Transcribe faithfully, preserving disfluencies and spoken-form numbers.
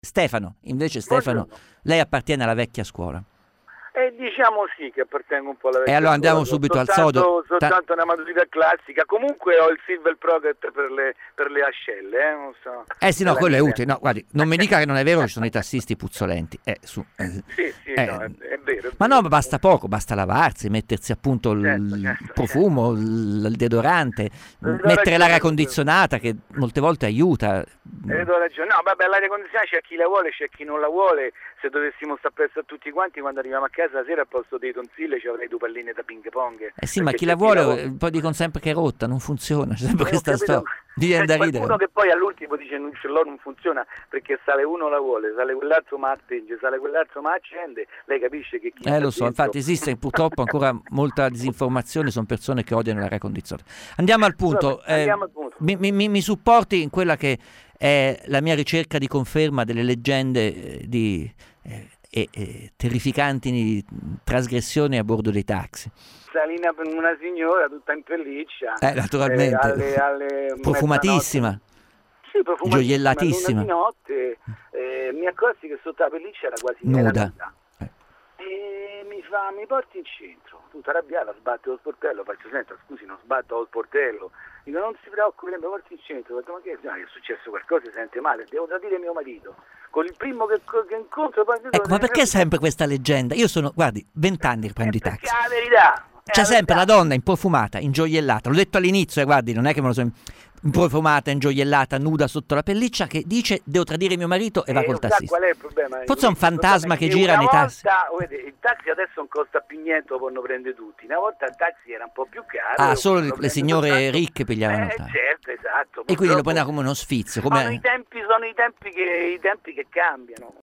Stefano, invece Stefano, Buongiorno. lei appartiene alla vecchia scuola. Eh, diciamo sì che appartengo un po' alla vecchia E allora andiamo scuola. subito al soltanto, sodo. soltanto Ta- una maturità classica. Comunque ho il Silver Proget per le, per le ascelle, eh, non so. Eh sì, no, per la quello è neve. utile. No, guardi, non mi dica che non è vero che ci sono i tassisti puzzolenti. Eh, su, eh, Sì, sì, eh. no, è, è vero. È Ma vero. no, basta poco, basta lavarsi, mettersi appunto il Certo, certo, profumo, il, il deodorante, certo. Do mettere l'aria ragione, condizionata che molte volte aiuta. Eh, do ragione. No, vabbè, l'aria condizionata c'è chi la vuole, c'è chi non la vuole. Se dovessimo stare presso a tutti quanti, quando arriviamo a casa la sera al posto dei tonsille ci avrei due palline da ping pong. Eh sì, ma Perché chi c'è la vuole, vuole- eh, poi dicono sempre che è rotta, non funziona, c'è sempre Eh, ho questa capito, storia. ma Viene c'è da qualcuno ridere. che poi all'ultimo dice non ce l'ho, non funziona, perché sale uno la vuole, sale quell'altro ma attinge, sale quell'altro ma accende, lei capisce che chi Eh sta lo so, dentro- infatti esiste purtroppo ancora molta disinformazione, sono persone che odiano l'aria condizionata. Andiamo al punto, Vabbè, andiamo al punto. eh, mi, mi- mi- mi supporti in quella che è la mia ricerca di conferma delle leggende eh, di eh, e, e terrificanti trasgressioni a bordo dei taxi. Salina per una signora tutta in pelliccia, Eh, naturalmente, eh, alle, alle profumatissima, mezzanotte. Sì, profumatissima, gioiellatissima, luna di notte, eh, mi accorsi che sotto la pelliccia era quasi era nuda. nuda. Eh. E mi fa, mi porti in centro, tutta arrabbiata, sbatte lo sportello, faccio, senta, scusi, non sbatto lo sportello, dico, non si preoccupi, mi porti in centro, ho detto, ma che, no, che è successo qualcosa, si sente male, devo tradire mio marito, con il primo che, che incontro, poi Ecco, ma perché sempre questa leggenda? Io sono, guardi, vent'anni che prendo i perché taxi. è la verità. è C'è la sempre la verità. donna improfumata, ingioiellata. L'ho detto all'inizio, e guardi, non è che me lo so. Improfumata, ingioiellata, nuda sotto la pelliccia, che dice devo tradire mio marito e va Eh, col sa tassista. qual è il problema? Forse è un Il problema fantasma è che gira una nei tassi. volta, vedete, il taxi adesso non costa più niente, lo possono prendere tutti. Una volta il taxi era un po' più caro. Ah, lo solo le, possono le prendere signore soltanto- ricche pigliavano il Eh, taxi. certo, esatto. E quindi lo purtroppo prendeva come uno sfizio. Sono i Come... tempi, sono i tempi che, i tempi che cambiano.